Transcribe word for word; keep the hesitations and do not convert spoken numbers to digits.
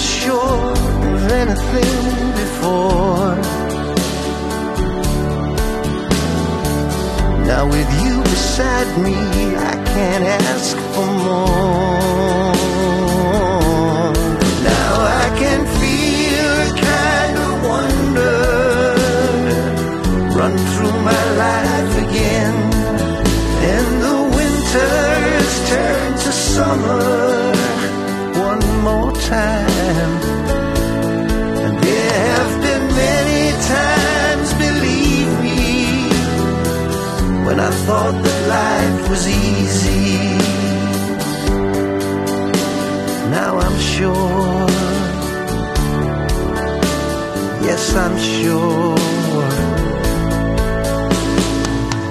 sure of anything before. Now with you beside me, I can't ask for more. Now I can feel a kind of wonder run through my life again, and the winter's turned to summer one more time. And there have been many times, believe me, when I thought that life was easy. Now I'm sure, yes, I'm sure